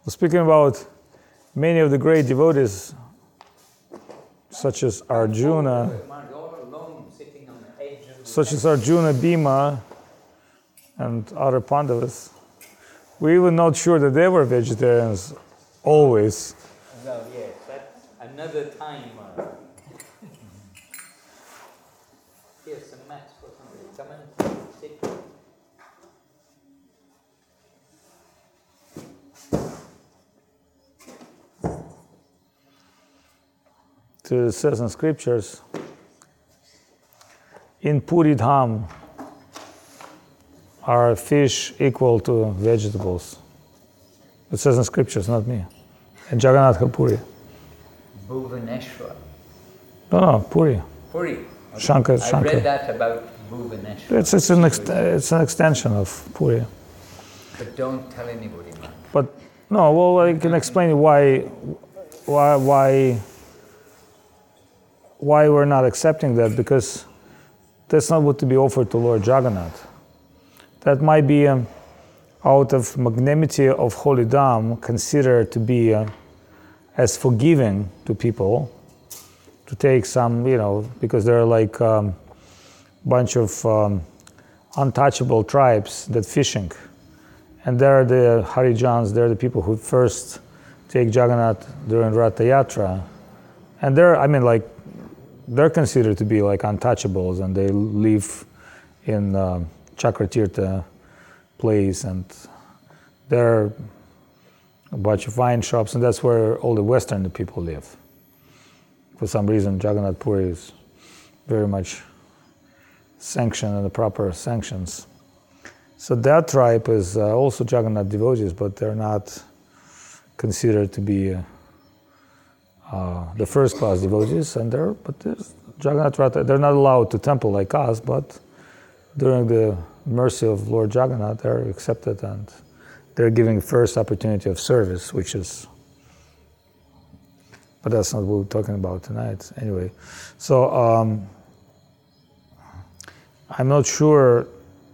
Speaking about many of the great devotees, such as Arjuna, Bhima, and other Pandavas, we're even not sure that they were vegetarians always. Well, yes, that's another time. Here's some mats for somebody. Come and sit. It says in scriptures, in Puri Dham, are fish equal to vegetables? It says in scriptures, not me. In Jagannath Puri. Bhuvaneshwar. No, Puri. Puri. Okay. Shankar. I read that about Bhuvaneshwar. It's an extension of Puri. But don't tell anybody, man. But no, well, I can explain why we're not accepting that, because that's not what to be offered to Lord Jagannath. That might be out of magnanimity of Holy Dham, considered to be as forgiving to people, to take some, because there are like bunch of untouchable tribes that fishing, and they're the Harijans, they're the people who first take Jagannath during Ratha Yatra, and they're considered to be like untouchables, and they live in Chakratirtha place, and there are a bunch of wine shops, and that's where all the Western people live. For some reason, Jagannath Puri is very much sanctioned and the proper sanctions. So that tribe is also Jagannath devotees, but they're not considered to be the first class devotees, but there's Jagannath Ratha, they're not allowed to temple like us, but during the mercy of Lord Jagannath, they're accepted and they're giving first opportunity of service, but that's not what we're talking about tonight. Anyway, so I'm not sure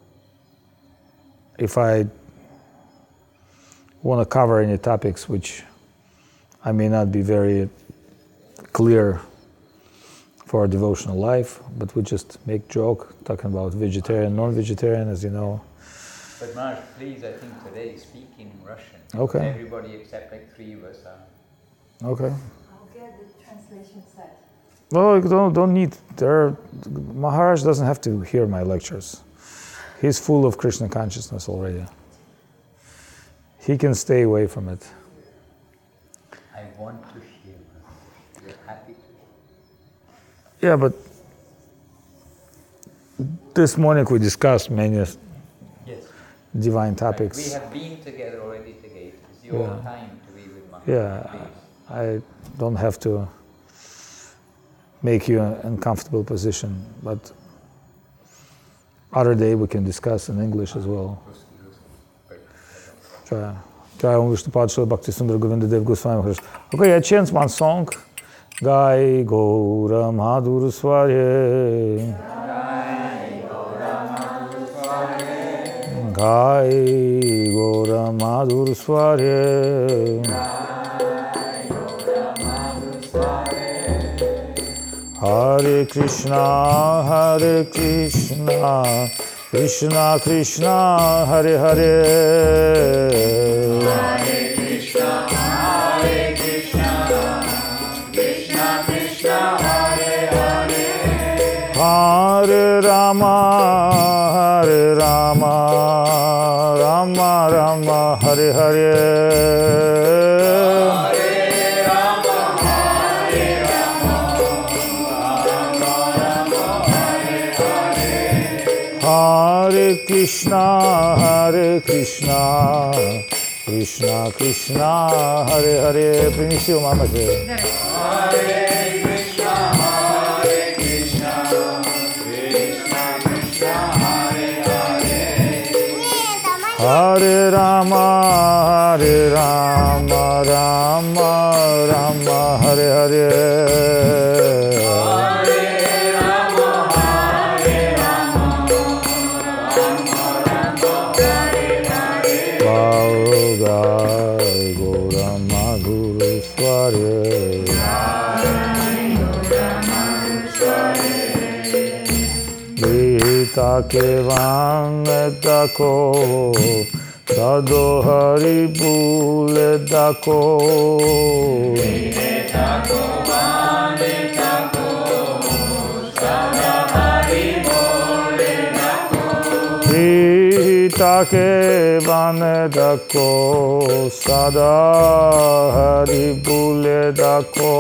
if I want to cover any topics which I may not be very clear for our devotional life, but we just make joke talking about vegetarian, non-vegetarian, as you know. But Marsh, please, I think today speak in Russian. Okay. Everybody except like three of us are. Okay. I'll get the translation set. Well, you don't need. Maharaj doesn't have to hear my lectures. He's full of Krishna consciousness already. He can stay away from it. I want to hear. You're happy to. Yeah, but this morning we discussed many divine topics. Right. We have been together already today. It's your time to be with Maharaj. Yeah, I don't have to make you in an uncomfortable position, but other day we can discuss in English as well. Okay, I chant one song. Gai Gaura Madhur Sware. Gai Gaura Madhur Sware. Hare Krishna, Krishna Krishna, Hare Hare. Hare Krishna, Krishna Krishna, Hare Hare. Hare Rama, Rama Rama, Hare Hare. Hare Krishna, Krishna Krishna, Hare Hare. Принеси у мамочки. Hare Krishna, Krishna Krishna, Hare Hare. Hare Rama, Rama Rama, Hare Hare. Gai take vanetako, sado hari buledako. Tako vane tako, sada hari bole tako. Take vanetako, sada hari buledako.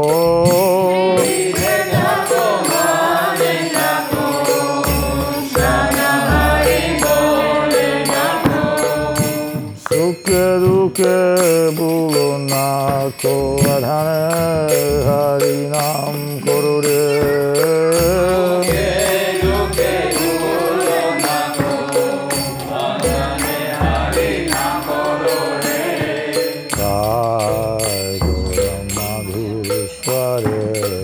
Tako vane tako, sada hari bole tako. Sukhe dukhe bhulo nako, adhane hari nam koro re. Duke bhulo nako, adhane hari nam koro re. Jai Guru Madhusware.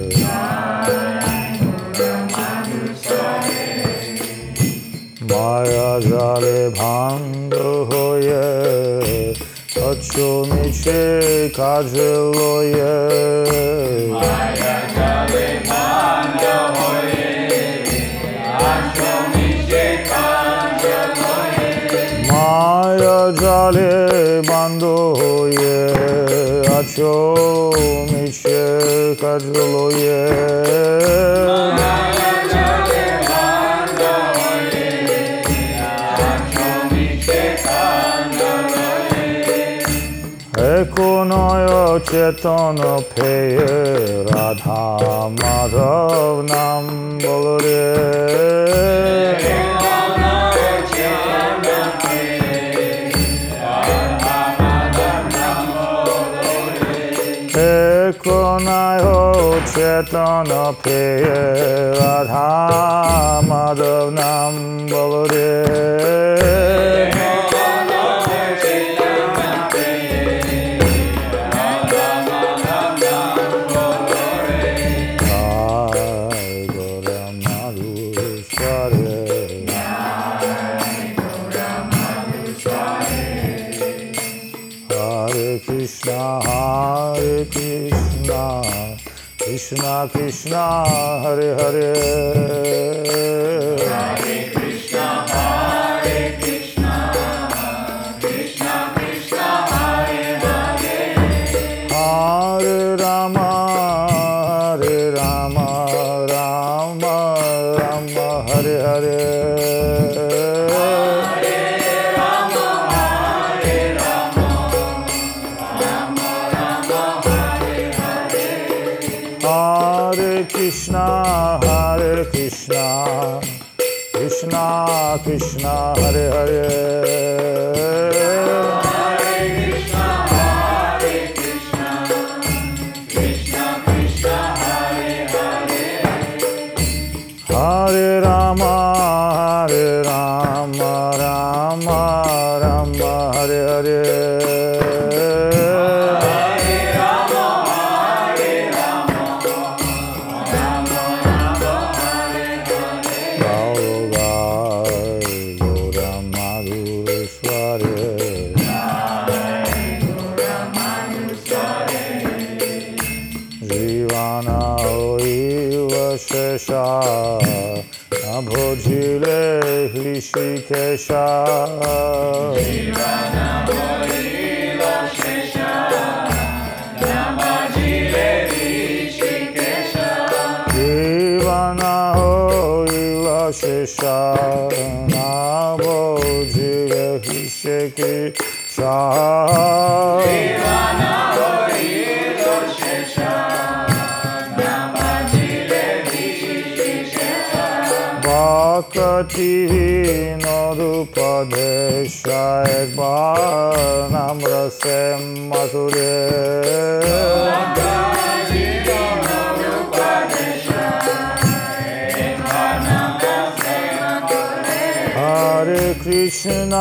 Maya jale bhang hoye, acho niche kaje loye. Maya jale bhanga hoye, asho niche kanja hoye. Maya jale bando hoye, acho niche kaje loye. Maya jale bhanga hoye, asho niche kanja hoye. Eko noyo chetan peye, Radha Madhav nam bolo re. Eko noyo chetan peye, Radha Madhav nam bolo re. Jai Guru Madhusware. Hare Krishna, Krishna Krishna, Hare Hare. Hare Krishna, Hare Krishna, Krishna Krishna, Hare Hare. Hare Rama, Rama Rama, Hare Hare. Hare Krishna, Krishna Krishna, Hare Hare. Hare Krishna, Hare Krishna, Krishna Krishna, Hare Hare. Hare Rama, Rama Rama, Hare Hare. Abhojile Hrishikesha. Jivana Borila Shesha, Namajile Rishikesha. Jivana hoila shesha, Abhojile Hrishikesha. Jivana Borila Shesha, Namajile Rishikesha. Bhakti Nodupadesha, ekbar nam rase madhure. Hare Krishna,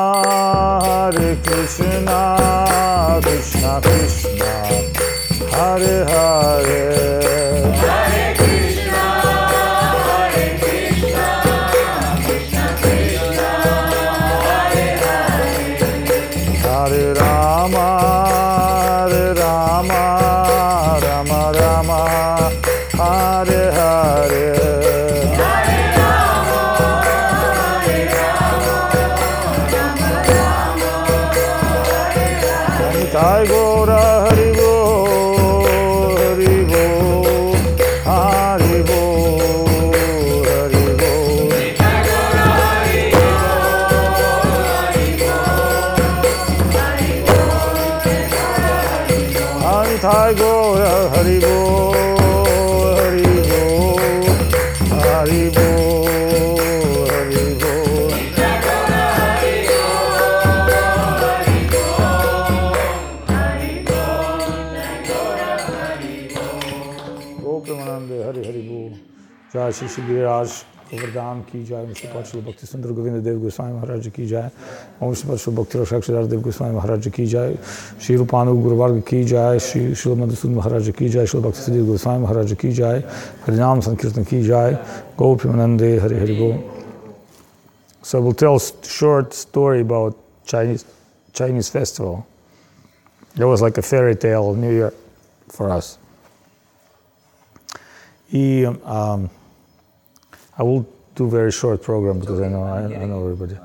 Krishna Krishna, Hare Hare. Hare Krishna, Krishna Krishna, Hare Hare. Hare Rama, Rama Rama, Hare Hare. Hare Rama, Nitai Gora Haribo, Haribo, Haribo, Haribo. Nitai Gora Haribo, Haribo, Haribo, Haribo. Gopramanande Hari Haribo. Jai Shri Shri Giriraj Govardhan ki jai. Mr. Pachal Bhakti Sundar Govinda Dev Goswami Maharaj ki jai. Om Shri Pachal Bhakti Rakshakshadar Dev Goswami Maharaj ki jai. Shri Rupanu Guru Varga ki jai. Shri Srila Madhusudana Maharaj ki jai. Shri Bhakti Siddhi Goswami Maharaj ki jai. Harinam Sankirtan ki jai. Gopramanande Hari Haribo. So we'll tell a short story about Chinese festival. It was like a fairy tale New Year for us. I will do very short program because I know everybody.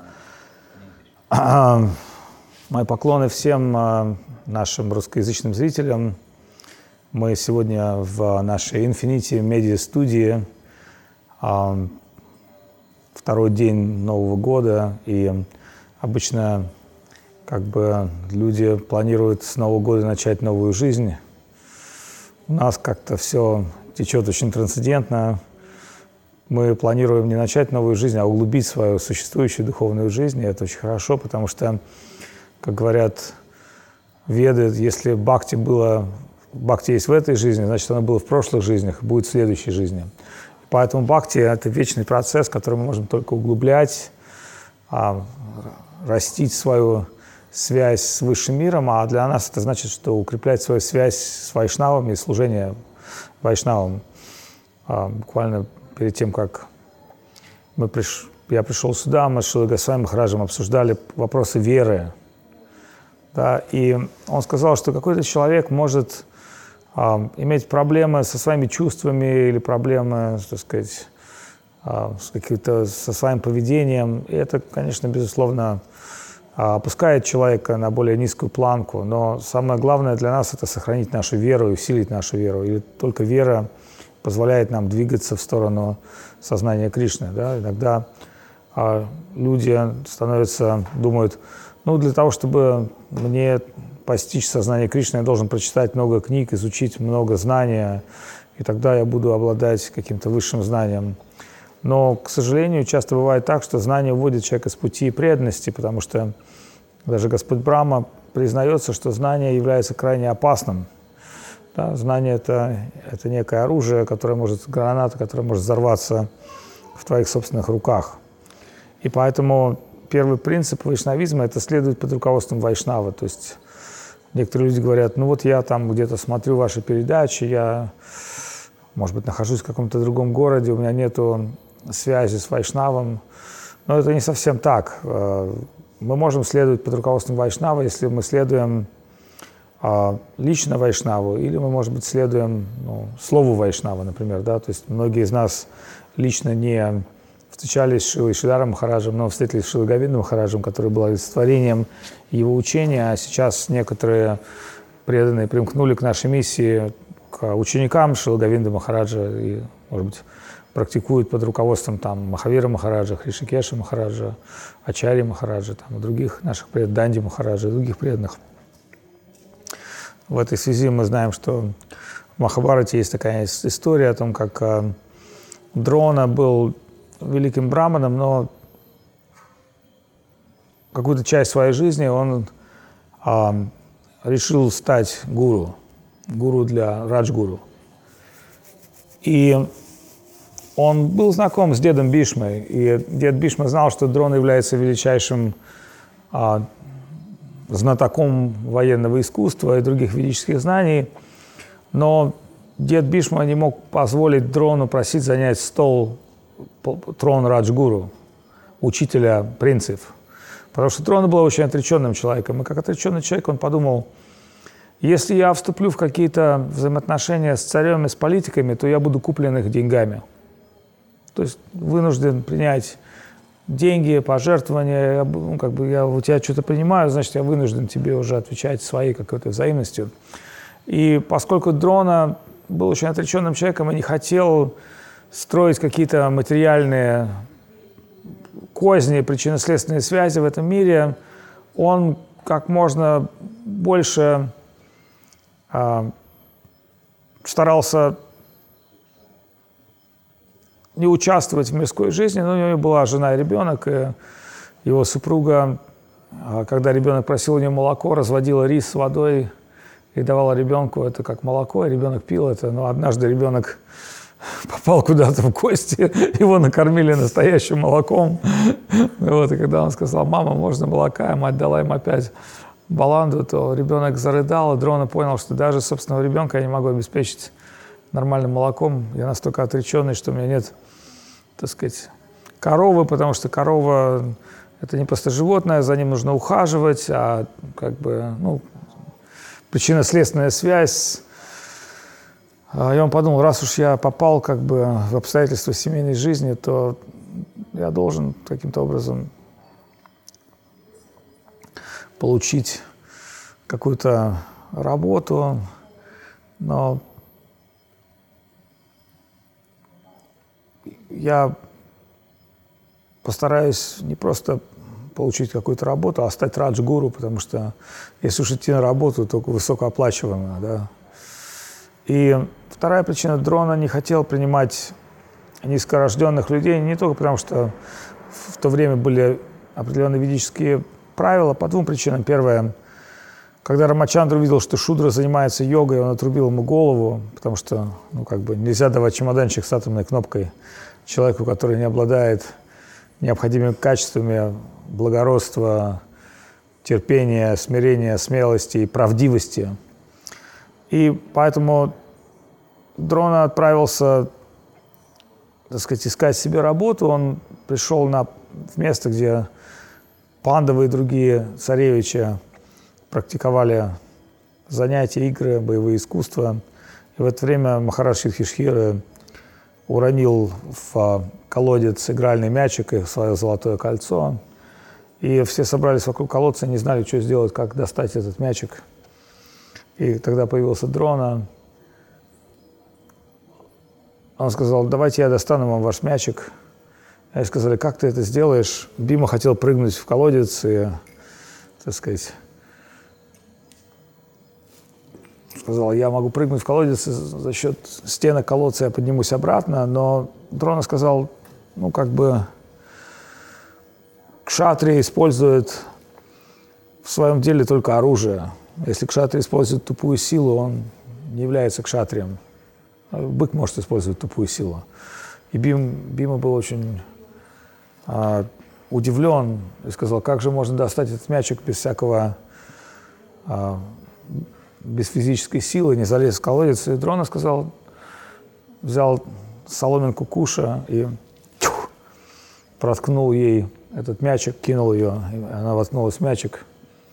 Мои поклоны всем нашим русскоязычным зрителям. Мы сегодня в нашей Infinity Media студии, второй день Нового года, и обычно как бы люди планируют с Нового года начать новую жизнь. У нас как-то все течет очень трансцендентно. Мы планируем не начать новую жизнь, а углубить свою существующую духовную жизнь. И это очень хорошо, потому что, как говорят веды, если бхакти есть в этой жизни, значит, оно было в прошлых жизнях, будет в следующей жизни. Поэтому бхакти — это вечный процесс, который мы можем только углублять, растить свою связь с высшим миром, а для нас это значит, что укреплять свою связь с вайшнавами и служение вайшнавам. Буквально перед тем, как я пришел сюда, мы с Шрилой Госвами Махараджем обсуждали вопросы веры. Да, и он сказал, что какой-то человек может иметь проблемы со своими чувствами или проблемы, так сказать, со своим поведением. И это, конечно, безусловно, опускает человека на более низкую планку. Но самое главное для нас — это сохранить нашу веру и усилить нашу веру. И только вера позволяет нам двигаться в сторону сознания Кришны. Да? Иногда люди думают, для того, чтобы мне постичь сознание Кришны, я должен прочитать много книг, изучить много знания, и тогда я буду обладать каким-то высшим знанием. Но, к сожалению, часто бывает так, что знание уводит человека с пути преданности, потому что даже Господь Брахма признается, что знание является крайне опасным. Да, знание — это некое оружие, граната, которая может взорваться в твоих собственных руках. И поэтому первый принцип вайшнавизма — это следовать под руководством вайшнава. То есть некоторые люди говорят, я там где-то смотрю ваши передачи, я, может быть, нахожусь в каком-то другом городе, у меня нету связи с вайшнавом. Но это не совсем так. Мы можем следовать под руководством вайшнава, если мы следуем лично вайшнаву, или мы, может быть, следуем слову вайшнава, например. Да? То есть многие из нас лично не встречались с Шрилой Шридаром Махараджем, но встретились с Шрилой Говиндом Махараджем, который был олицетворением его учения, а сейчас некоторые преданные примкнули к нашей миссии, к ученикам Шрилы Говинды Махараджа и, может быть, практикуют под руководством Махавира Махараджа, Хришикеша Махараджа, Ачарьи Махараджа, и других наших преданных, Данди Махараджа и других преданных. В этой связи мы знаем, что в Махабхарате есть такая история о том, как Дрона был великим браманом, но какую-то часть своей жизни он решил стать гуру для Раджгуру. И он был знаком с дедом Бишмой, и дед Бишма знал, что Дрона является величайшим знатоком военного искусства и других ведических знаний, но дед Бишма не мог позволить Дрону просить занять трон Раджгуру, учителя принцев, потому что Дрона был очень отреченным человеком, и как отреченный человек он подумал, если я вступлю в какие-то взаимоотношения с царем и с политиками, то я буду куплен их деньгами. То есть вынужден принять деньги, пожертвования, ну, как бы я у тебя что-то принимаю, значит, я вынужден тебе уже отвечать своей какой-то взаимностью. И поскольку Дрона был очень отреченным человеком и не хотел строить какие-то материальные козни, причинно-следственные связи в этом мире, он как можно больше старался не участвовать в мирской жизни, но у него была жена и ребенок, и его супруга, когда ребенок просил у нее молоко, разводила рис с водой и давала ребенку это как молоко, и ребенок пил это, но однажды ребенок попал куда-то в гости, его накормили настоящим молоком. Вот, и когда он сказал: «Мама, можно молока?», и мать дала им опять баланду, то ребенок зарыдал, и Дрона понял, что даже собственного ребенка я не могу обеспечить нормальным молоком. Я настолько отреченный, что у меня нет, так сказать, коровы, потому что корова – это не просто животное, за ним нужно ухаживать, а как бы, ну, причинно-следственная связь. И он подумал, раз уж я попал как бы в обстоятельства семейной жизни, то я должен каким-то образом получить какую-то работу, но я постараюсь не просто получить какую-то работу, а стать раджгуру, потому что если уж идти на работу, только высокооплачиваемую, да. И вторая причина: Дрона не хотел принимать низкорожденных людей, не только потому, что в то время были определенные ведические правила, по двум причинам. Первое: когда Рамачандра увидел, что Шудра занимается йогой, он отрубил ему голову, потому что, ну, как бы нельзя давать чемоданчик с атомной кнопкой человеку, который не обладает необходимыми качествами благородства, терпения, смирения, смелости и правдивости. И поэтому Дрона отправился, так сказать, искать себе работу. Он пришел в место, где Пандавы и другие царевичи практиковали занятия, игры, боевые искусства. И в это время Махарадж Юдхиштхира уронил в колодец игральный мячик и свое золотое кольцо. И все собрались вокруг колодца и не знали, что сделать, как достать этот мячик. И тогда появился Дрона. Он сказал: «Давайте я достану вам ваш мячик». Они сказали: «Как ты это сделаешь?» Бима хотел прыгнуть в колодец и, так сказать, сказал: «Я могу прыгнуть в колодец, и за счет стенок колодца я поднимусь обратно». Но Дрона сказал: «Ну, как бы кшатрия использует в своем деле только оружие. Если кшатрия использует тупую силу, он не является кшатрием. Бык может использовать тупую силу». И Бима был очень удивлен и сказал: «Как же можно достать этот мячик без всякого, без физической силы, не залез в колодец?» И Дрона сказал, взял соломинку куша и проткнул ей этот мячик, кинул ее, и она воткнулась в мячик.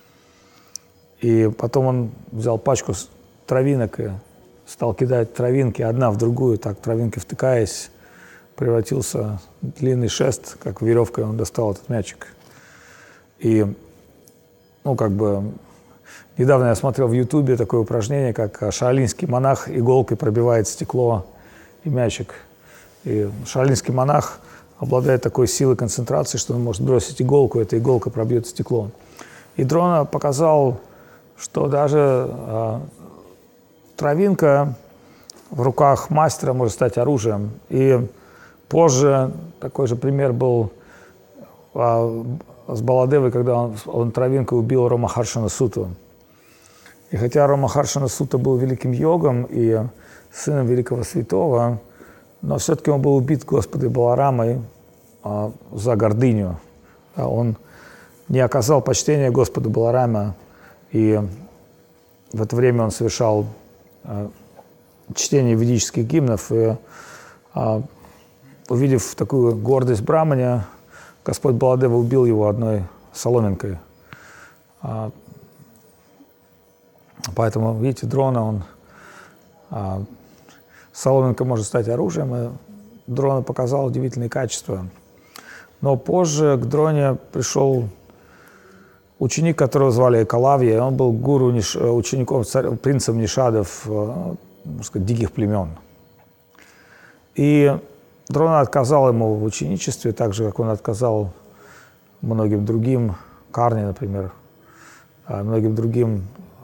И потом он взял пачку травинок и стал кидать травинки одна в другую, так травинки втыкаясь, превратился в длинный шест, как веревкой он достал этот мячик. И, ну, как бы, недавно я смотрел в Ютубе такое упражнение, как шаолиньский монах иголкой пробивает стекло и мячик. И шаолиньский монах обладает такой силой концентрации, что он может бросить иголку, и эта иголка пробьет стекло. И Дрона показал, что даже травинка в руках мастера может стать оружием. И позже такой же пример был с Баладевой, когда он травинкой убил Ромахаршана Суту. И хотя Ромахаршана Сута был великим йогом и сыном великого святого, но все-таки он был убит Господой Баларамой за гордыню. Он не оказал почтения Господу Балараме, и в это время он совершал чтение ведических гимнов, и, увидев такую гордость Брамани, Господь Баладева убил его одной соломинкой. Поэтому, видите, Дрона, соломинка может стать оружием, и Дрона показал удивительные качества. Но позже к дроне пришел ученик, которого звали Экалавья, и он был гуру, учеником принцем Нишадов, можно сказать, диких племен. И Дрона отказал ему в ученичестве, так же, как он отказал многим другим, Карне, например, многим другим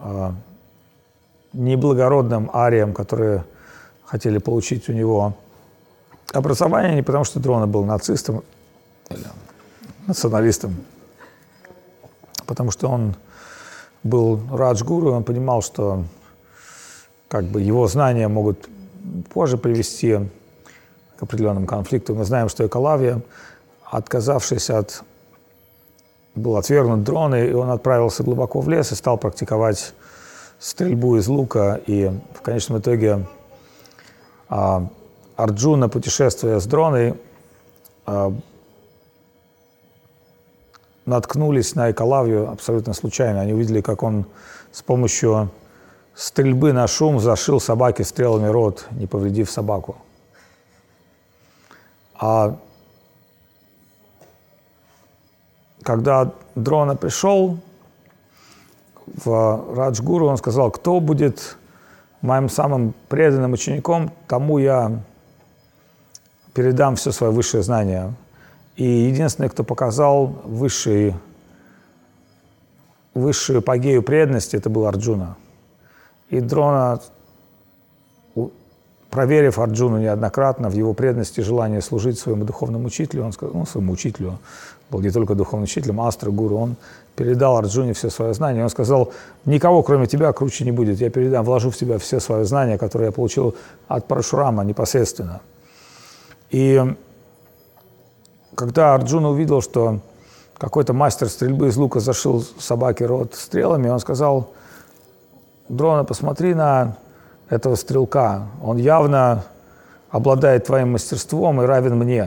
неблагородным ариям, которые хотели получить у него образование, не потому что Дрона был нацистом или националистом, потому что он был радж-гуру, и он понимал, что как бы его знания могут позже привести к определенным конфликтам. Мы знаем, что Экалавья, отказавшись был отвергнут Дроной, и он отправился глубоко в лес и стал практиковать стрельбу из лука. И в конечном итоге Арджуна, путешествуя с Дроной, наткнулись на Экалавью абсолютно случайно. Они увидели, как он с помощью стрельбы на шум зашил собаке стрелами рот, не повредив собаку. А когда Дрона пришел в Радж-гуру, он сказал: кто будет моим самым преданным учеником, тому я передам все свое высшее знание. И единственный, кто показал высшую апогею преданности, это был Арджуна. И Дрона, проверив Арджуну неоднократно в его преданности и желании служить своему духовному учителю, он сказал, своему учителю, был не только духовным учителем, Астра-гуру, он передал Арджуне все свое знание. Он сказал: никого, кроме тебя, круче не будет. Я вложу в тебя все свое знание, которое я получил от Парашурама непосредственно. И когда Арджуна увидел, что какой-то мастер стрельбы из лука зашил собаке рот стрелами, он сказал: Дрона, посмотри на этого стрелка, он явно обладает твоим мастерством и равен мне.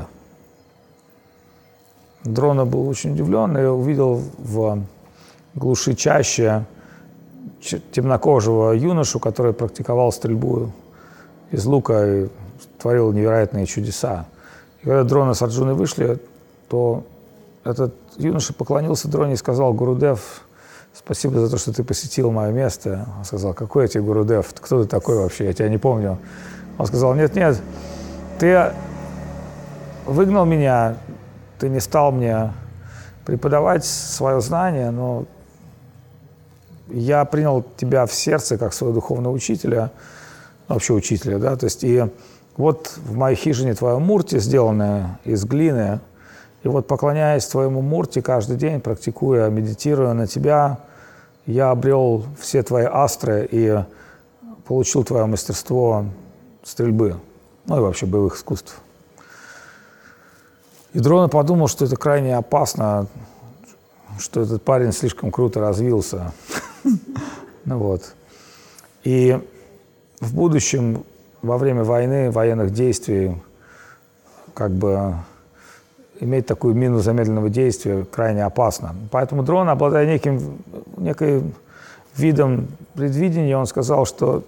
Дрона был очень удивлен и увидел в глуши чаще темнокожего юношу, который практиковал стрельбу из лука и творил невероятные чудеса. И когда Дрона с Арджуной вышли, то этот юноша поклонился Дроне и сказал: Гурудев, спасибо за то, что ты посетил мое место. Он сказал: какой я тебе Гурудев? Кто ты такой вообще? Я тебя не помню. Он сказал: нет, ты выгнал меня, ты не стал мне преподавать свое знание, но я принял тебя в сердце как своего духовного учителя, вообще учителя, да, то есть и вот в моей хижине твоя мурти, сделанная из глины, и вот поклоняясь твоему мурти каждый день, практикуя, медитируя на тебя, я обрел все твои астры и получил твое мастерство стрельбы, ну и вообще боевых искусств. И Дрона подумал, что это крайне опасно, что этот парень слишком круто развился. Ну вот. И в будущем, во время войны, военных действий, как бы иметь такую мину замедленного действия крайне опасно. Поэтому Дрона, обладая неким видом предвидения, он сказал, что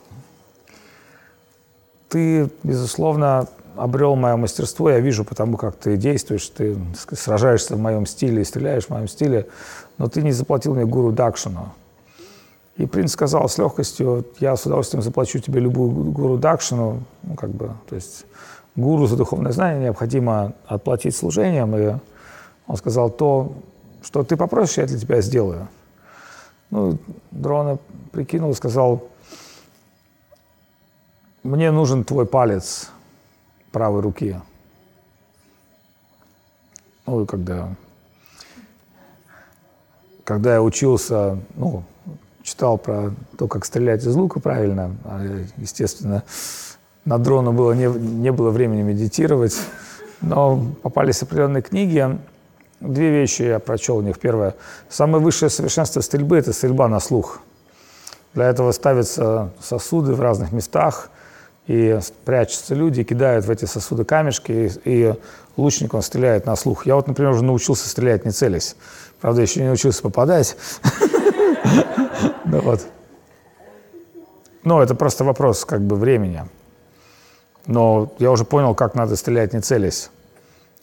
ты, безусловно, обрел мое мастерство, я вижу потому, как ты действуешь, ты сражаешься в моем стиле и стреляешь в моем стиле, но ты не заплатил мне гуру дакшину. И принц сказал с легкостью: я с удовольствием заплачу тебе любую гуру дакшину, ну, как бы, то есть гуру за духовное знание необходимо отплатить служением, и он сказал: то, что ты попросишь, я для тебя сделаю. Ну, Дрона прикинул и сказал: мне нужен твой палец правой руки. Ну, и когда я учился, ну, читал про то, как стрелять из лука правильно, естественно, на Дрона не было времени медитировать, но попались определенные книги. Две вещи я прочел у них. Первое. Самое высшее совершенство стрельбы – это стрельба на слух. Для этого ставятся сосуды в разных местах, и прячутся люди, кидают в эти сосуды камешки, и лучник, он стреляет на слух. Я вот, например, уже научился стрелять, не целясь. Правда, еще не научился попадать. Но это просто вопрос как бы времени. Но я уже понял, как надо стрелять, не целясь.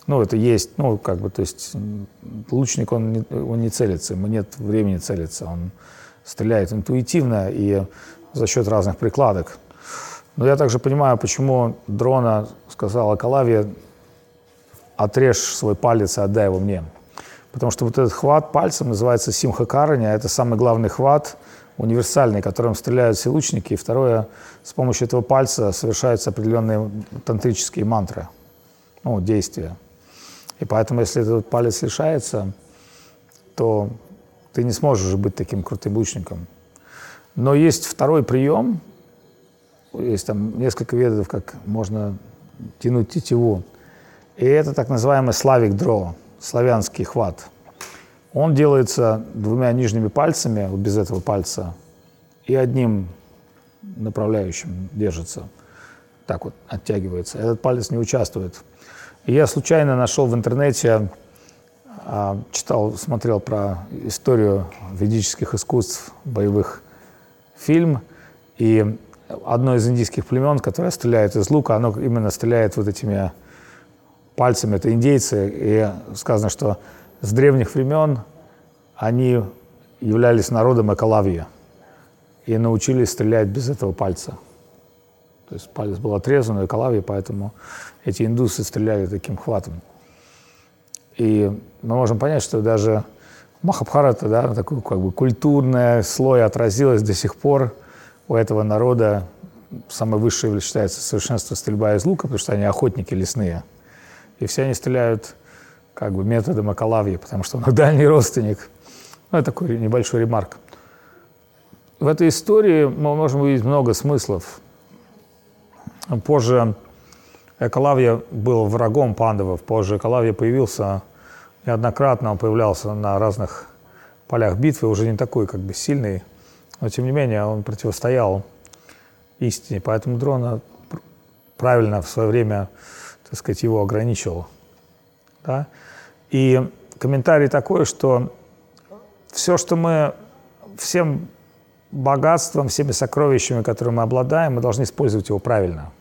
Ну, это есть, ну, как бы, то есть лучник, он не целится, ему нет времени целиться, он стреляет интуитивно и за счет разных прикладок. Но я также понимаю, почему Дрона сказала Акалавье: отрежь свой палец и отдай его мне. Потому что вот этот хват пальцем называется симха-караня, это самый главный хват, универсальный, которым стреляют все лучники. И второе, с помощью этого пальца совершаются определенные тантрические мантры, ну, действия. И поэтому, если этот палец лишается, то ты не сможешь уже быть таким крутым лучником. Но есть второй прием, есть там несколько видов, как можно тянуть тетиву. И это так называемый славик дро, славянский хват. Он делается двумя нижними пальцами, вот без этого пальца, и одним направляющим держится. Так вот оттягивается. Этот палец не участвует. И я случайно нашел в интернете, читал, смотрел про историю ведических искусств, боевых, фильм, и одно из индийских племен, которое стреляет из лука, оно именно стреляет вот этими пальцами, это индейцы, и сказано, что с древних времен они являлись народом Экалавья и научились стрелять без этого пальца. То есть палец был отрезан у Экалавьи, поэтому эти индусы стреляли таким хватом. И мы можем понять, что даже Махабхарата, да, такой как бы культурный слой отразилось до сих пор у этого народа. Самое высшее считается совершенство стрельба из лука, потому что они охотники лесные. И все они стреляют как бы методом Экалавьи, потому что он их дальний родственник. Ну, это такой небольшой ремарк. В этой истории мы можем увидеть много смыслов. Позже Экалавья был врагом пандавов. Позже Экалавья появился неоднократно, он появлялся на разных полях битвы, уже не такой как бы сильный, но тем не менее он противостоял истине. Поэтому Дрона правильно в свое время, так сказать, его ограничивал. Да? И комментарий такой, что все, что мы, всем богатством, всеми сокровищами, которыми мы обладаем, мы должны использовать его правильно.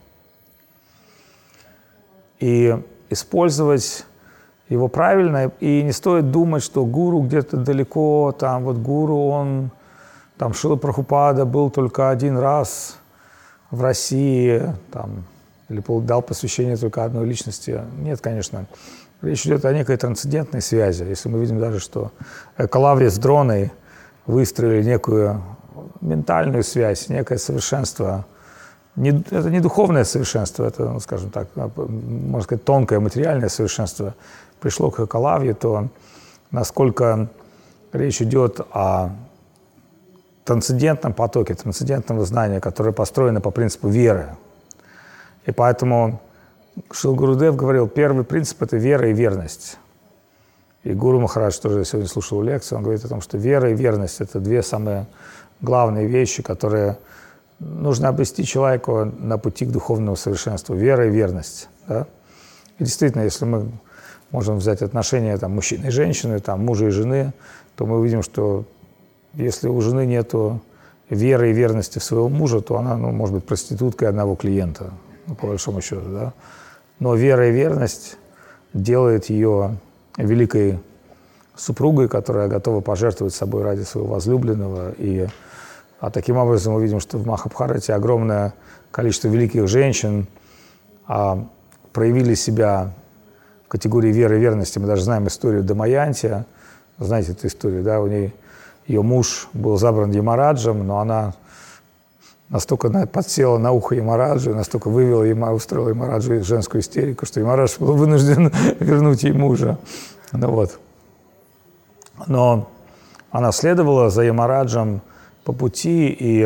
И использовать его правильно, и не стоит думать, что гуру где-то далеко, там вот гуру, он, там Шрила Прабхупада был только один раз в России, там, или дал посвящение только одной личности. Нет, конечно. Речь идет о некой трансцендентной связи. Если мы видим даже, что Экалавья с Дроной выстроили некую ментальную связь, некое совершенство. Это не духовное совершенство, это, ну, скажем так, можно сказать, тонкое материальное совершенство пришло к Экалавье, то насколько речь идет о трансцендентном потоке, трансцендентного знания, которое построено по принципу веры. И поэтому Шрила Гурудев говорил, первый принцип – это вера и верность. И Гуру Махарадж тоже, я сегодня слушал лекцию, он говорит о том, что вера и верность – это две самые главные вещи, которые нужно обрести человеку на пути к духовному совершенству. Вера и верность. Да? И действительно, если мы можем взять отношения там, мужчины и женщины, там, мужа и жены, то мы увидим, что если у жены нет веры и верности в своего мужа, то она, ну, может быть проституткой одного клиента, ну, по большому счету. Да? Но вера и верность делает ее великой супругой, которая готова пожертвовать собой ради своего возлюбленного. А таким образом мы видим, что в Махабхарате огромное количество великих женщин проявили себя в категории веры и верности. Мы даже знаем историю Дамаянти. Знаете эту историю, да? Ее муж был забран Ямараджем, но она настолько подсела на ухо Ямараджу, настолько устроила Ямараджу женскую истерику, что Ямарадж был вынужден вернуть ей мужа. Ну, вот. Но она следовала за Ямараджем по пути и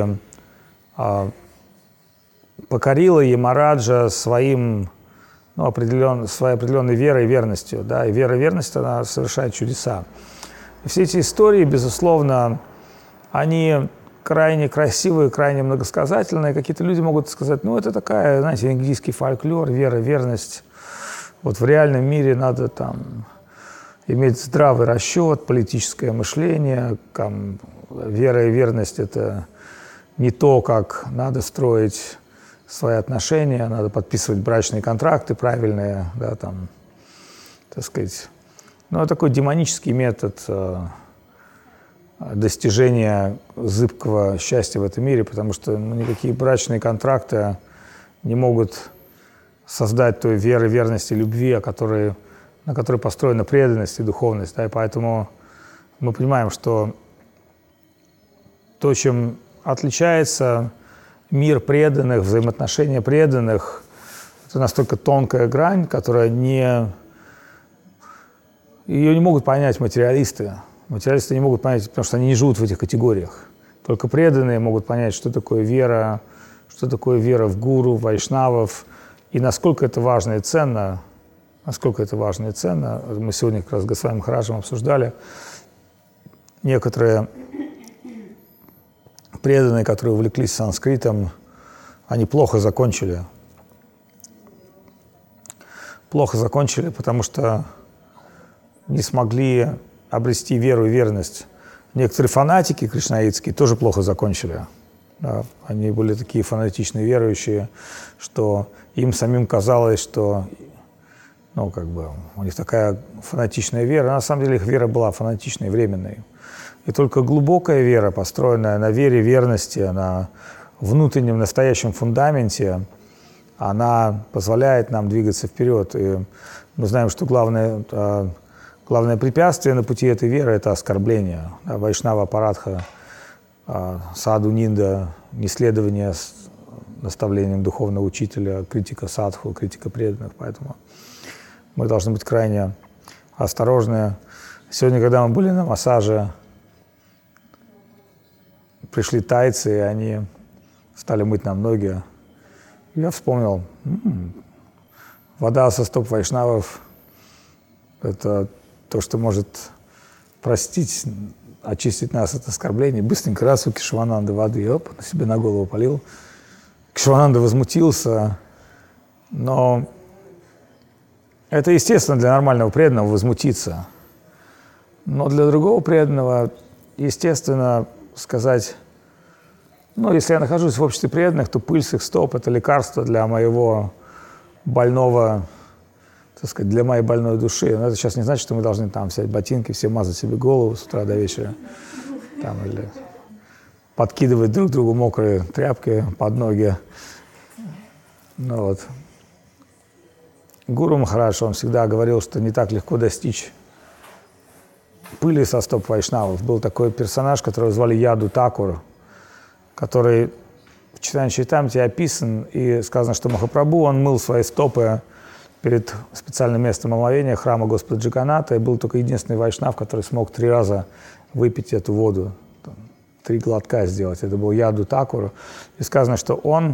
покорила Ямараджа своей определенной верой и верностью. Да? И вера и верность, она совершает чудеса. И все эти истории, безусловно, они крайне красивые, крайне многосказательные. Какие-то люди могут сказать, ну, это такая, знаете, индийский фольклор, вера, верность. Вот в реальном мире надо там иметь здравый расчет, политическое мышление. Там, вера и верность – это не то, как надо строить свои отношения, надо подписывать брачные контракты правильные, да, там, так сказать, ну, такой демонический метод достижения зыбкого счастья в этом мире, потому что никакие брачные контракты не могут создать той веры, верности, любви, на которой построена преданность и духовность. Да, и поэтому мы понимаем, что то, чем отличается мир преданных, взаимоотношения преданных, это настолько тонкая грань, которая ее не могут понять материалисты. Материалисты не могут понять, потому что они не живут в этих категориях. Только преданные могут понять, что такое вера в гуру, в вайшнавов, и насколько это важно и ценно. Насколько это важно и ценно. Мы сегодня как раз с Госвами Махараджем обсуждали. Некоторые преданные, которые увлеклись санскритом, они плохо закончили. Плохо закончили, потому что не смогли обрести веру и верность. Некоторые фанатики кришнаитские тоже плохо закончили. Да, они были такие фанатичные верующие, что им самим казалось, что у них такая фанатичная вера. На самом деле их вера была фанатичной, временной. И только глубокая вера, построенная на вере, верности, на внутреннем настоящем фундаменте, она позволяет нам двигаться вперед. И мы знаем, что главное препятствие на пути этой веры – это оскорбление. Да, вайшнава апарадха, саду нинда, неследование наставлениям духовного учителя, критика садху, критика преданных. Поэтому мы должны быть крайне осторожны. Сегодня, когда мы были на массаже, пришли тайцы, и они стали мыть нам ноги. Я вспомнил, вода со стоп вайшнавов – это то, что может простить, очистить нас от оскорблений. Быстренько раз у Кешавананды воды, на себе на голову полил. Кешавананда возмутился, но это естественно для нормального преданного возмутиться. Но для другого преданного естественно сказать, если я нахожусь в обществе преданных, то пыль с их стоп – это лекарство для моего больного, так сказать, для моей больной души. Но это сейчас не значит, что мы должны там взять ботинки, все мазать себе голову с утра до вечера, или подкидывать друг другу мокрые тряпки под ноги. Гуру Махарадж, он всегда говорил, что не так легко достичь пыли со стоп вайшнавов. Был такой персонаж, которого звали Яду Такур, который в Чайтанья Чаритамрите описан, и сказано, что Махапрабху, он мыл свои стопы перед специальным местом омовения храма Господа Джаганната, и был только единственный вайшнав, который смог 3 раза выпить эту воду, 3 глотка сделать. Это был Яду Такур. И сказано, что он,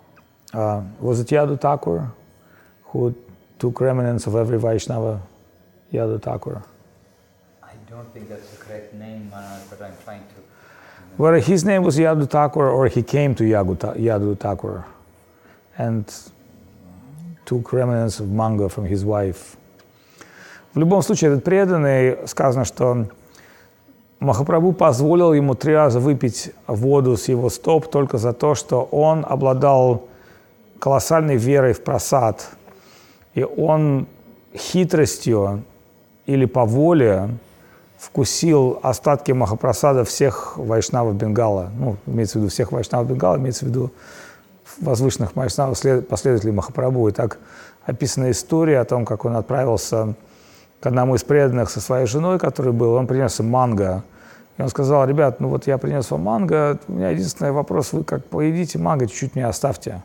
was it Яду Такур, who took remnants of every Vaishnava? Яду Такур. I don't think that's the correct name, but I'm trying to. Whether his name was Yadu Thakur or he came to Yadu Thakur and took remnants of manga from his wife. В любом случае, этот преданный, сказано, что Махапрабху позволил ему 3 раза выпить воду с его стоп только за то, что он обладал колоссальной верой в прасад. И он хитростью или по воле вкусил остатки махапрасада всех вайшнавов Бенгала. Имеется в виду всех вайшнавов Бенгала, имеется в виду возвышенных вайшнавов, последователей Махапрабху. И так описана история о том, как он отправился к одному из преданных со своей женой, который был, он принес им манго. И он сказал: ребят, я принес вам манго, у меня единственный вопрос, вы как поедите манго, чуть-чуть мне оставьте.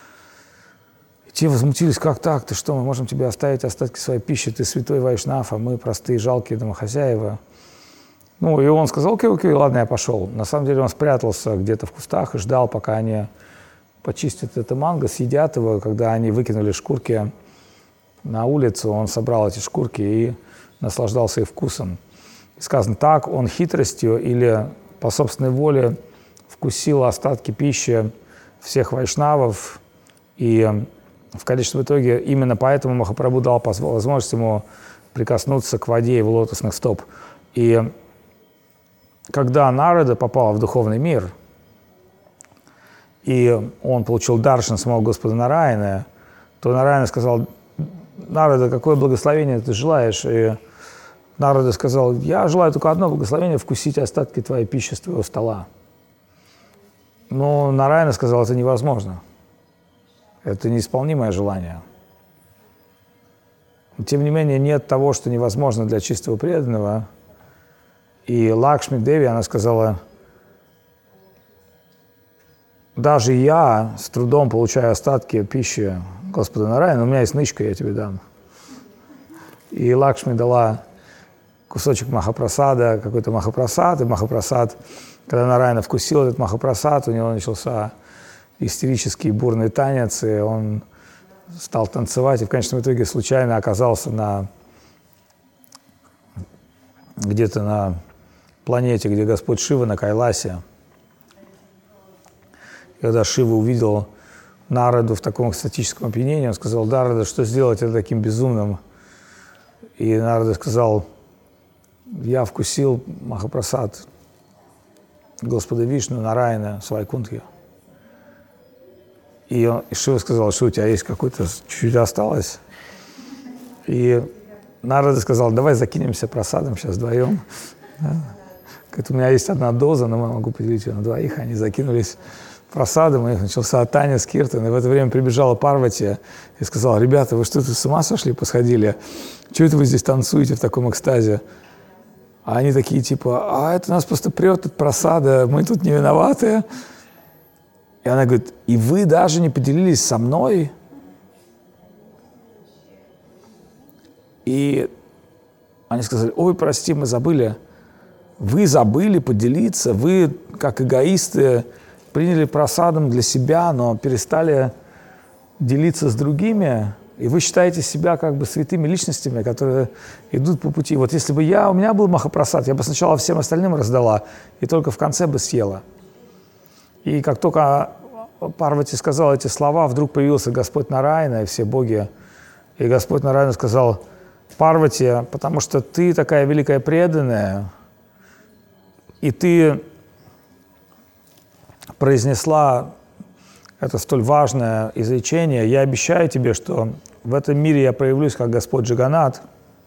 И те возмутились: как так, ты что, мы можем тебе оставить остатки своей пищи, ты святой вайшнав, а мы простые, жалкие домохозяева. И он сказал: окей, ладно, я пошел. На самом деле он спрятался где-то в кустах и ждал, пока они почистят это манго, съедят его. Когда они выкинули шкурки на улицу, он собрал эти шкурки и наслаждался их вкусом. И сказано так, он хитростью или по собственной воле вкусил остатки пищи всех вайшнавов, и в конечном итоге именно поэтому Махапрабху дал возможность ему прикоснуться к воде его лотосных стоп. И когда Нарада попал в духовный мир, и он получил даршан самого Господа Нараяна, то Нараяна сказал: Нарада, какое благословение ты желаешь? И Нарада сказал, я желаю только одно благословение, вкусить остатки твоей пищи с твоего стола. Но Нараяна сказал, это невозможно. Это неисполнимое желание. Тем не менее, нет того, что невозможно для чистого преданного. И Лакшми Деви, она сказала, даже я с трудом получаю остатки пищи Господа Нараяна, у меня есть нычка, я тебе дам. И Лакшми дала кусочек махапрасада, какой-то махапрасад, и махапрасад, когда Нараяна вкусил этот махапрасад, у него начался истерический бурный танец, и он стал танцевать, и в конечном итоге случайно оказался где-то на планете, где Господь Шива, на Кайласе. И когда Шива увидел Нараду в таком экстатическом опьянении, он сказал, Нарада, что сделать это таким безумным? И Нарада сказал, я вкусил махапрасад Господа Вишну, Нараяна, Свайкунтхи. И Шива сказал, что у тебя есть какой-то, чуть-чуть осталось. И Нарада сказал, давай закинемся просадом сейчас вдвоем. Да? Говорит, у меня есть одна доза, но я могу поделить ее на двоих. Они закинулись просадом, у них начался танец, киртан. И в это время прибежала Парвати и сказала, ребята, вы что, тут с ума сошли, посходили? Чего это вы здесь танцуете в таком экстазе? А они такие, типа, а это нас просто прет от просада, мы тут не виноваты. И она говорит, и вы даже не поделились со мной? И они сказали, ой, прости, мы забыли. Вы забыли поделиться, вы, как эгоисты, приняли просадом для себя, но перестали делиться с другими. И вы считаете себя как бы святыми личностями, которые идут по пути. Вот если бы у меня был махапрасад, я бы сначала всем остальным раздала, и только в конце бы съела. И как только Парвати сказал эти слова, вдруг появился Господь Нараяна и все боги. И Господь Нараяна сказал, Парвати, потому что ты такая великая преданная, и ты произнесла это столь важное изречение, я обещаю тебе, что в этом мире я проявлюсь как Господь Джаганнат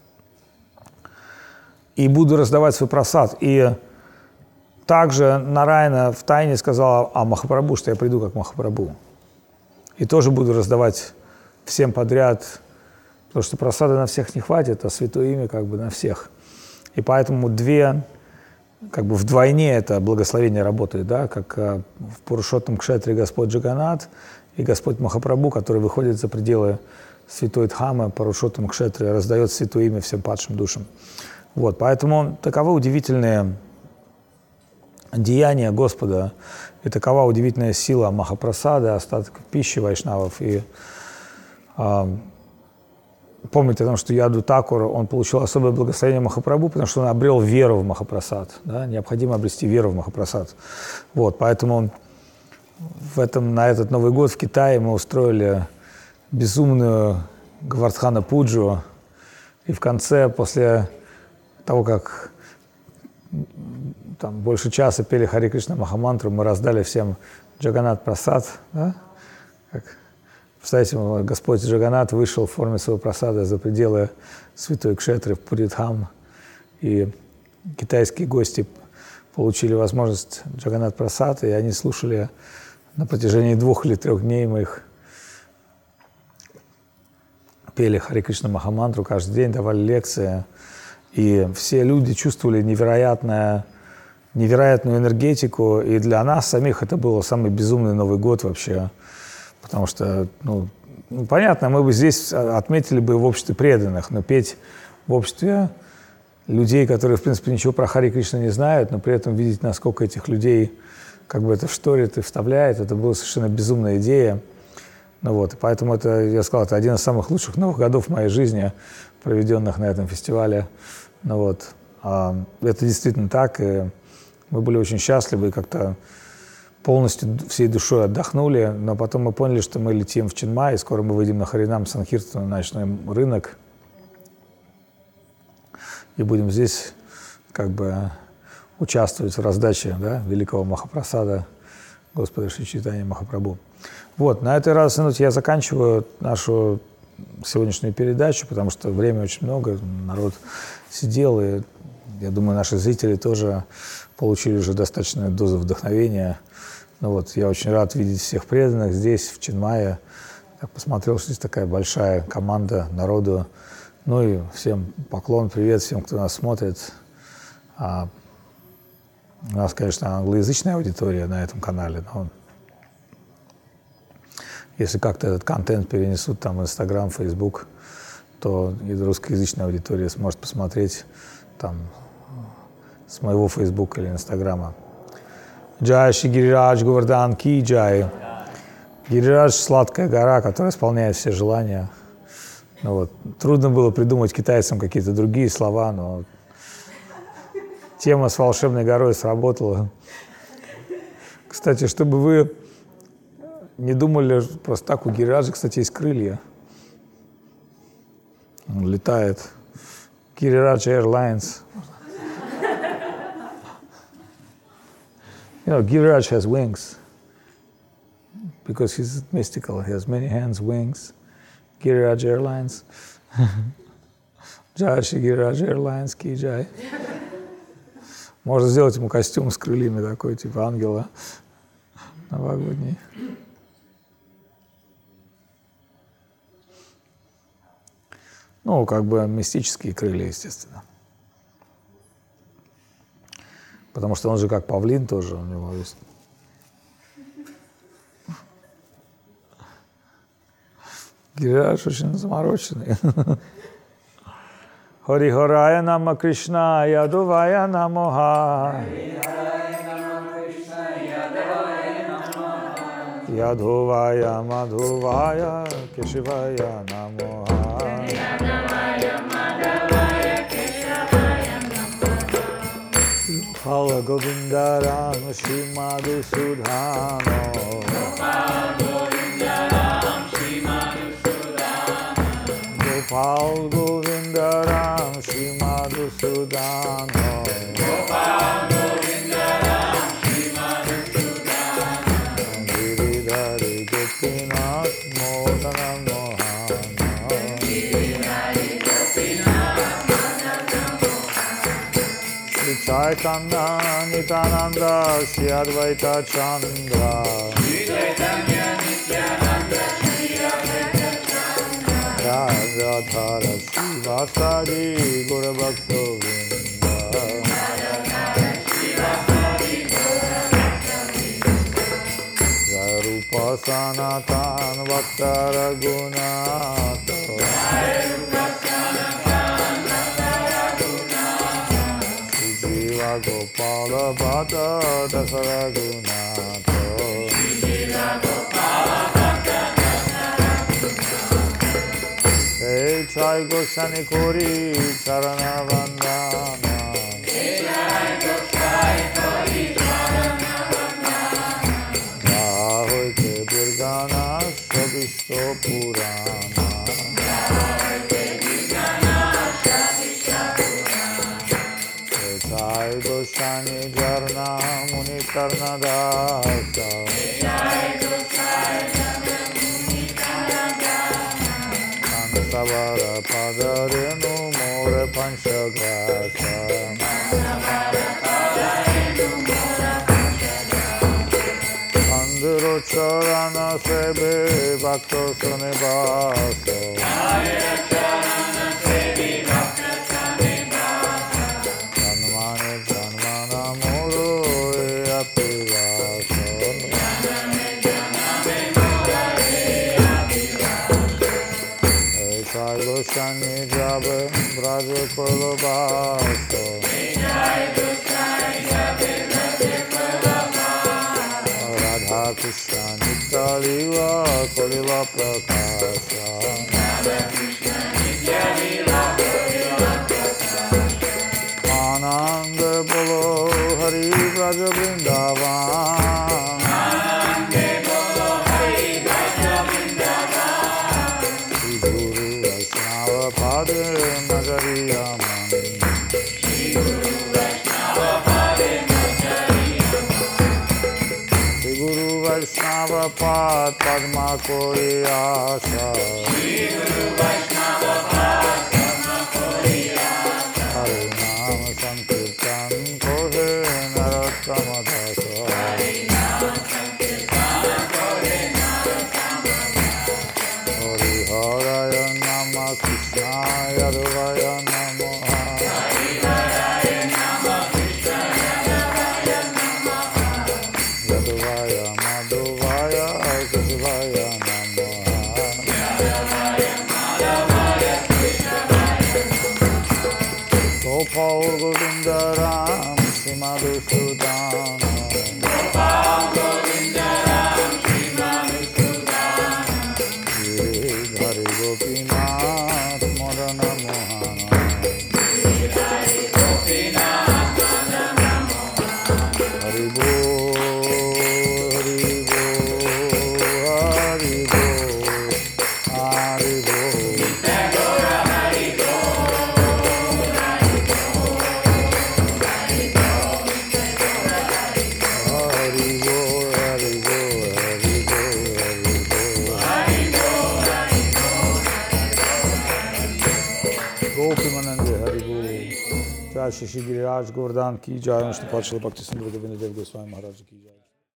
и буду раздавать свой прасад. И также Нараяна в тайне сказала о Махапрабху, что я приду как Махапрабху. И тоже буду раздавать всем подряд, потому что прасада на всех не хватит, а святое имя как бы на всех. И поэтому как бы вдвойне это благословение работает, да, как в Пурушоттам Кшетре Господь Джаганнат и Господь Махапрабху, который выходит за пределы святой Дхамы, Пурушоттам Кшетре, раздает святое имя всем падшим душам. Вот, поэтому таковы удивительные деяния Господа, и такова удивительная сила Махапрасада, остаток пищи вайшнавов. И помните о том, что Яду Такур, он получил особое благословение Махапрабху, потому что он обрел веру в Махапрасад. Да? Необходимо обрести веру в Махапрасад. Вот, поэтому на этот Новый год в Китае мы устроили безумную Гавардхана Пуджу. И в конце, после того, как там больше часа пели Хари Кришна Махамантру, мы раздали всем Джаганнат Прасад. Да? Представьте, Господь Джаганнат вышел в форме своего прасада за пределы святой Кшетры в Пуридхам, и китайские гости получили возможность Джаганнат Прасад, и они слушали на протяжении 2 или 3 дней, мы их пели Хари Кришна Махамантру каждый день, давали лекции, и все люди чувствовали невероятную энергетику, и для нас самих это был самый безумный Новый год вообще. Потому что, понятно, мы бы здесь отметили бы в обществе преданных, но петь в обществе людей, которые, в принципе, ничего про Хари Кришна не знают, но при этом видеть, насколько этих людей как бы это вшторит и вставляет, это была совершенно безумная идея. И поэтому это, я сказал, это один из самых лучших Новых годов в моей жизни, проведенных на этом фестивале. Это действительно так, и мы были очень счастливы, и как-то полностью всей душой отдохнули, но потом мы поняли, что мы летим в Чинмай, и скоро мы выйдем на Харинам Санкиртану, на ночной рынок, и будем здесь как бы участвовать в раздаче, да, великого Махапрасада Господа Шри Чайтанья Махапрабху. Вот, на этой радостной ноте я заканчиваю нашу сегодняшнюю передачу, потому что времени очень много, народ сидел, и я думаю, наши зрители тоже получили уже достаточную дозу вдохновения. Ну вот, я очень рад видеть всех преданных здесь, в Чинмае. Я посмотрел, что здесь такая большая команда народу. Ну и всем поклон, привет всем, кто нас смотрит. У нас, конечно, англоязычная аудитория на этом канале, но если как-то этот контент перенесут там в Инстаграм, Фейсбук, то и русскоязычная аудитория сможет посмотреть там с моего Фейсбука или Инстаграма. Джай Шри Гирирадж Говардхан Ки Джай. Гирирадж — сладкая гора, которая исполняет все желания. Ну вот. Трудно было придумать китайцам какие-то другие слова, но тема с волшебной горой сработала. Кстати, чтобы вы не думали, просто так у Гирираджа, кстати, есть крылья. Он летает. Giriraj Airlines. You know, Giriraj has wings because he's mystical. He has many hands, wings. Giriraj Airlines. Jai Shri Giriraj Airlines, Ki Jai. Можно сделать ему костюм с крыльями такой, типа ангела новогодний. Ну, как бы мистические крылья, естественно. Потому что он же как павлин тоже, у него есть. Гирирадж очень замороченный. Харихарая нама Кришна, Ядувая намоха. Ядувая Мадхувая, Кешивая намоха. Gopala Govinda Ram Shri Madhusudhano. Gopal Govinda Ram Shri Madhusudhano. Giridhari Gopinath Modana Chaitanya Nityananda Shri Advaita Chandra. Radhara Shivasadi Guru Bhakta Vrinda. Jaya Rupa Sanatan Bhakta Raghunatha. Gopala Bhatta Dasaragunatha. Hey Chai Gosani Kori Charana Vandana. Rahoy Ke Durgana Shabishto Purana. Jai Goswami Jarna Muni Karnadasa. Kansavara Padarenu More Panchagrasa. Andro Charana Sebe Bhakto Sunibasa. Shani Jabe Braja Kolobaso. Radha Krishna Nitya Lila Kolila Prakasha. Ananda Bolo Hari Braja Vrindavan. Padre Nazariya Mani. Shri Guru Vaishnava Prabhupada Padma Kori Asa Shri Guru Vaishnava Pad Padma Kori Asa Hari Nam Sankirtan Kore Narottama Dasa Hari Nam Sankirtan Kore Narottama Hari Haraya Nama Krishnaya Ruvaya Namaha Hari Haraya Nama Krishna Yadavaya Namaha Yaduvaya Madhuvaya Keshavaya Namaha Yadavaya Madhavaya Keshavaya Gopal Govinda Ram Simadhusudan Gopal Govinda Ram Shri Madhusudana Hari Gopinath Madana Mohana Hari Gopinath Madana Mohana Hari Bol Hari Bol Hari Bol Hari Bol Tagora Hari Bol Hari Bol Hari Bol Tagora Hari Hari Bol Hari Bol Hari Bol Hari Bol Hari Bol Gopi Manande Hari Bol Jai Shri Giriraj Govardhan Ki Jai Vishnu Pad Shri Bhakti Sundar Govinda Dev Goswami Maharaj Ki Jai